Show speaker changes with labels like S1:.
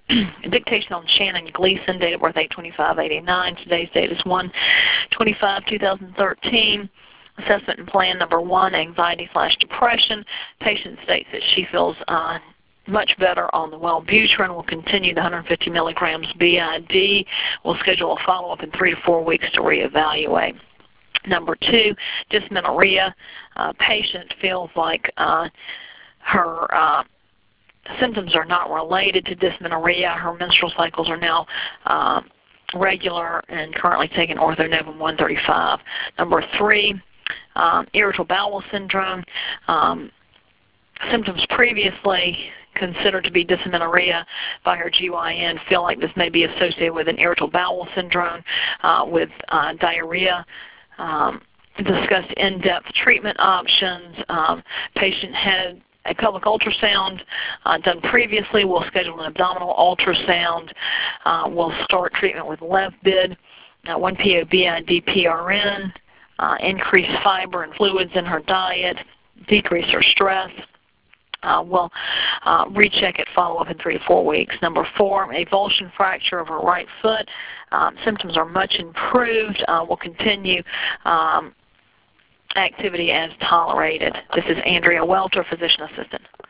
S1: Dictation on Shannon Gleason, date of birth 8/25/89. Today's date is 1/25/2013. Assessment and plan number 1, anxiety/depression. Patient states that she feels much better on the Wellbutrin. Will continue the 150 milligrams BID. We'll schedule a follow-up in 3 to 4 weeks to reevaluate. Number 2, dysmenorrhea. Patient feels like her symptoms are not related to dysmenorrhea. Her menstrual cycles are now regular and currently taking orthonovin 135. Number 3, irritable bowel syndrome. Symptoms previously considered to be dysmenorrhea by her GYN feel like this may be associated with an irritable bowel syndrome with diarrhea. Discussed in-depth treatment options. Patient had a pelvic ultrasound done previously. We'll schedule an abdominal ultrasound. We'll start treatment with Levbid, 1-PO-BID PRN, increase fiber and fluids in her diet, decrease her stress. We'll recheck it, follow-up in 3 to 4 weeks. Number 4, avulsion fracture of her right foot. Symptoms are much improved. We'll continue activity as tolerated. This is Andrea Welter, physician assistant.